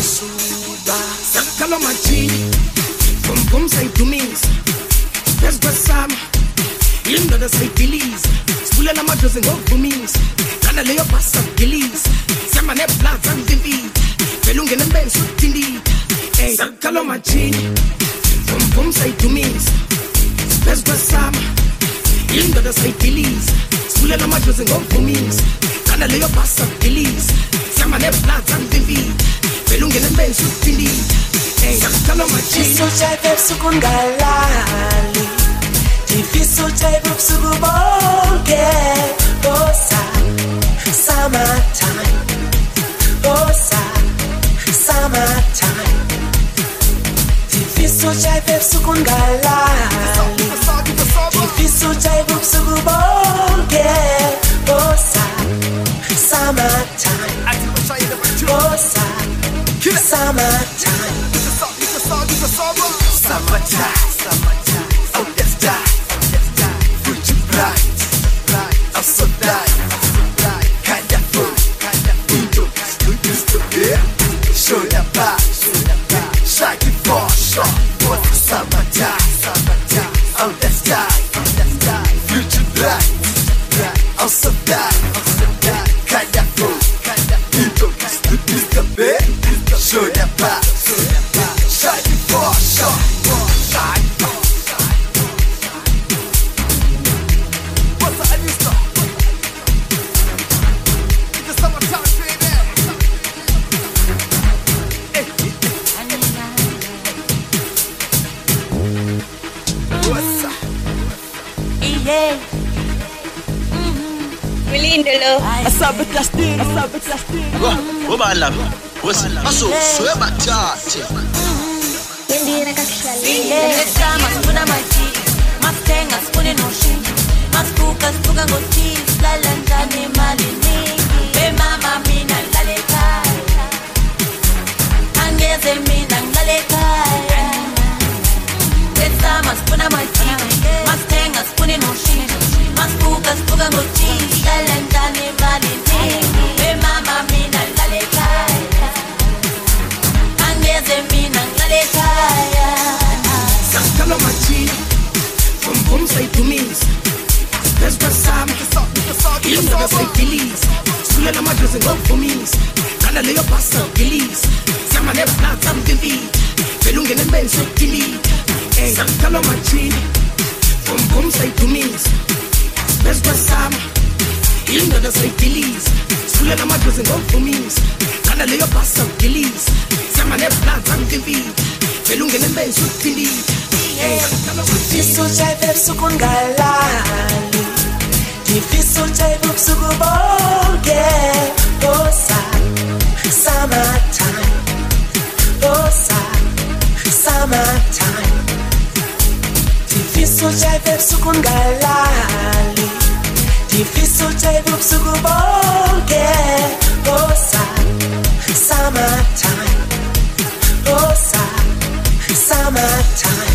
suba sakalo machini bum sayidumisa phezu kwesama indoda sayidiliza sibulela amadlozi ngokuvumisa lana leyo bhasa gilisa sema neblood angivivida vele ungene mbeni sudindida sakalo machini bum sayidumisa phezu kwesama indoda sayidiliza sibulela amadlozi ngokuvumisa lana leyo bhasa gilisa sema neblood angivivida vele ungene mbeni sudindida sakalo machini Jive sukungalali Jifiso jive sukubonge Bosa Summertime Bosa Summertime Jifiso jive sukungalali Jifiso jive sukubonge Bosa Summertime Bosa Summertime Summertime, oh let's die, future bright, I'm so die, kinda full, used to be, show that back, shine before shot, what's the summertime, oh let's die, future bright, I'm so die, kinda full, used to be, show that back, shine before shot. Summertime